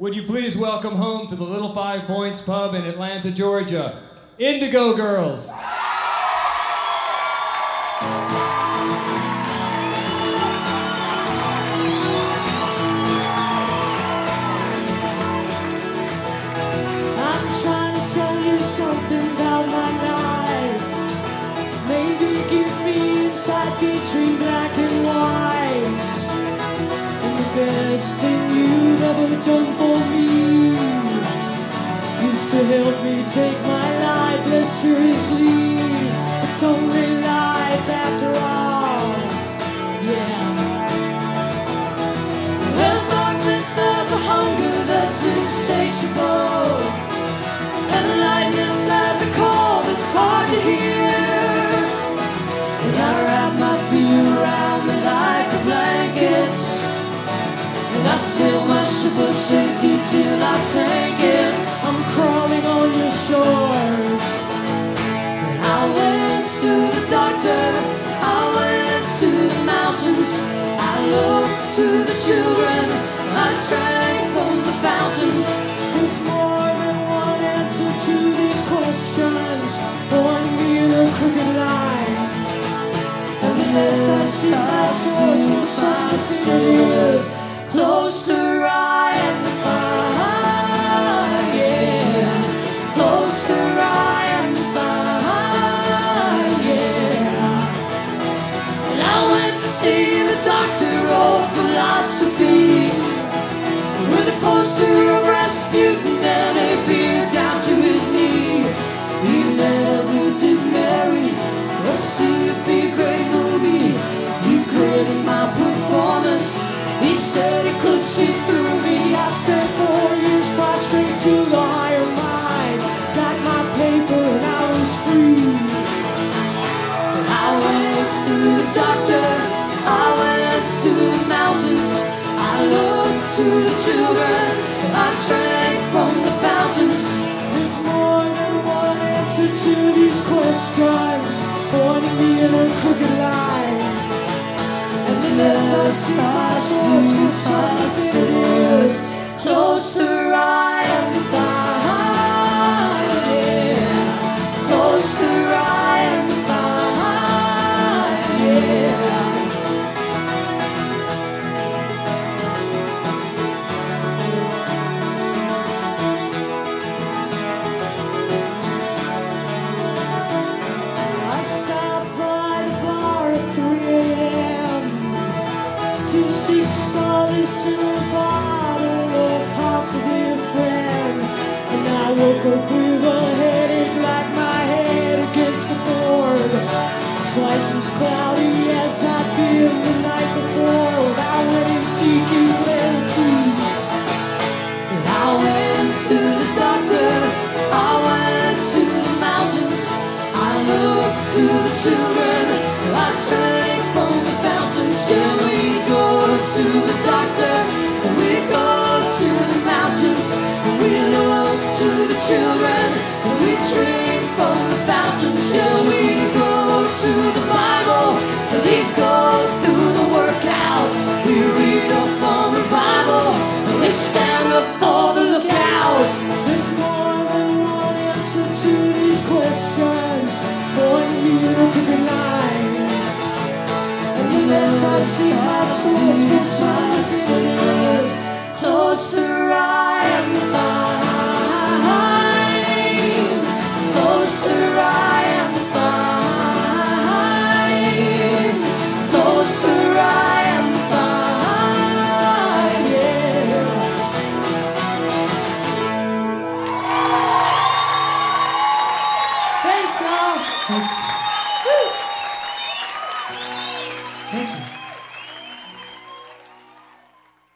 Would you please welcome home to the Little 5 Points Pub in Atlanta, Georgia, Indigo Girls. I'm trying to tell you something about my life. Maybe give me insight between black and white. And the best thing you've ever done for me is to help me take my life less seriously. It's only life after all, yeah. Well, darkness has a hunger that's insatiable, and lightness has a call that's hard to hear. And I wrap my fear around me like a blanket, and I sail my ship of safety till I sink it. I'm crawling on your shores. And I went to the doctor, I went to the mountains, I looked to the children, I drank from the fountains. There's more than one answer to these questions, born me in a crooked line. And unless I see my source from something it is, closer I am to find, yeah. Closer I am to find, yeah. And I went to see the doctor of philosophy, with a poster of Rasputin and a beard down to his knee. He never did marry or see a big great movie. He graded my performance. He said he could see through me. I spent 4 years prostrate to the higher mind, got my paper and I was free. And I went to the doctor, I went to the mountains, I looked to the children, I drank from the fountains. There's more than one answer to these questions, pointing me in a crooked line. And unless I see my source from something it is, closer I am to find, yeah. Closer I am to find, yeah. I stopped by the bar at 3 a.m. to seek solace in a bottle or possibly a friend. And I woke up with a headache like my head against the board, twice as cloudy as I'd been the night before. I went seeking clarity, and I went to the doctor, I went to the mountains, I looked to the children, I drank from the fountain. Shall we go to the doctor? We go to the mountains, we look to the children, we drink from the fountain. Shall we go to the Bible? We go through the workout, we read up on revival, we stand up for the lookout. There's more than one answer to these questions, pointing me in a crooked line. And unless I see my source from something it is, closer I am to find, closer I am to find, closer I am to find, yeah. Thanks, all. Thanks. Woo.